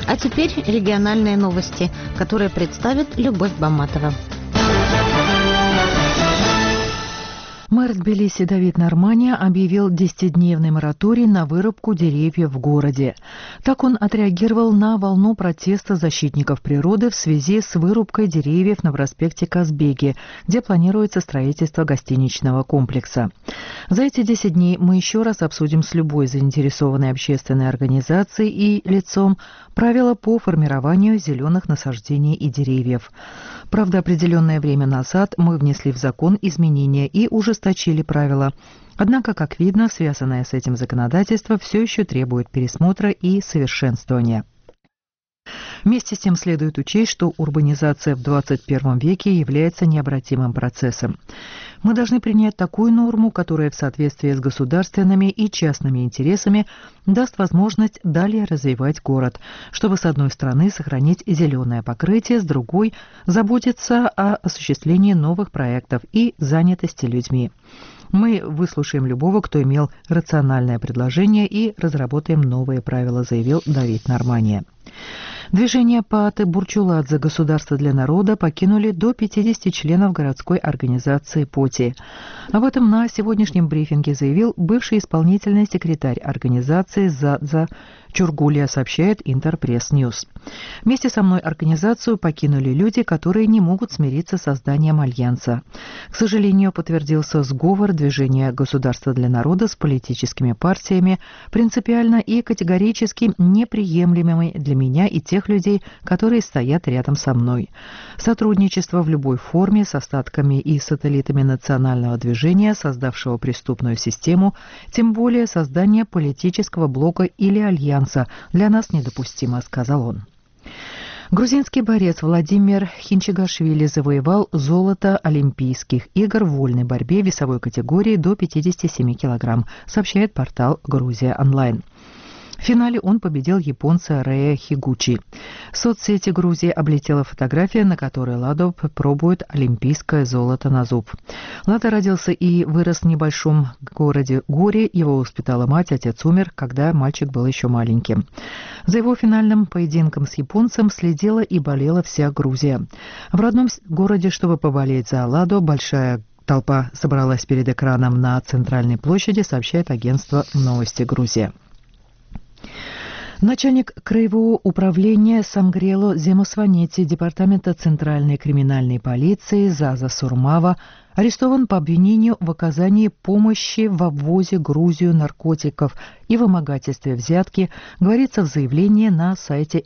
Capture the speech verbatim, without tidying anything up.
А теперь региональные новости, которые представит Любовь Баматова. Мэр Тбилиси Давид Нормания объявил десятидневный мораторий на вырубку деревьев в городе. Так он отреагировал на волну протеста защитников природы в связи с вырубкой деревьев на проспекте Казбеги, где планируется строительство гостиничного комплекса. За эти десять дней мы еще раз обсудим с любой заинтересованной общественной организацией и лицом правила по формированию зеленых насаждений и деревьев. Правда, определенное время назад мы внесли в закон изменения и ужесточили правила. Однако, как видно, связанное с этим законодательство все еще требует пересмотра и совершенствования. Вместе с тем следует учесть, что урбанизация в двадцать первом веке является необратимым процессом. Мы должны принять такую норму, которая в соответствии с государственными и частными интересами даст возможность далее развивать город, чтобы с одной стороны сохранить зеленое покрытие, с другой – заботиться о осуществлении новых проектов и занятости людьми. Мы выслушаем любого, кто имел рациональное предложение, и разработаем новые правила, заявил Давид Нормания. Движение Пааты Бурчуладзе «Государство для народа» покинули до пятидесяти членов городской организации ПОТИ. Об этом на сегодняшнем брифинге заявил бывший исполнительный секретарь организации Задза Чургулия, сообщает Интерпресс Ньюс. Вместе со мной организацию покинули люди, которые не могут смириться с созданием альянса. К сожалению, подтвердился сговор движения «Государство для народа» с политическими партиями, принципиально и категорически неприемлемыми для меня и тех людей, которые стоят рядом со мной. Сотрудничество в любой форме с остатками и сателлитами национального движения, создавшего преступную систему, тем более создание политического блока или альянса, для нас недопустимо, сказал он. Грузинский борец Владимир Хинчигашвили завоевал золото Олимпийских игр в вольной борьбе весовой категории до пятидесяти семи килограмм, сообщает портал «Грузия онлайн». В финале он победил японца Рэя Хигучи. Соцсети Грузии облетела фотография, на которой Ладо пробует олимпийское золото на зуб. Ладо родился и вырос в небольшом городе Горе. Его воспитала мать, отец умер, когда мальчик был еще маленьким. За его финальным поединком с японцем следила и болела вся Грузия. В родном городе, чтобы поболеть за Ладо, большая толпа собралась перед экраном на центральной площади, сообщает агентство «Новости Грузия». Начальник краевого управления Самгрело Земосванети Департамента Центральной криминальной полиции Заза Сурмава арестован по обвинению в оказании помощи во ввозе в Грузию наркотиков и вымогательстве взятки, говорится в заявлении на сайте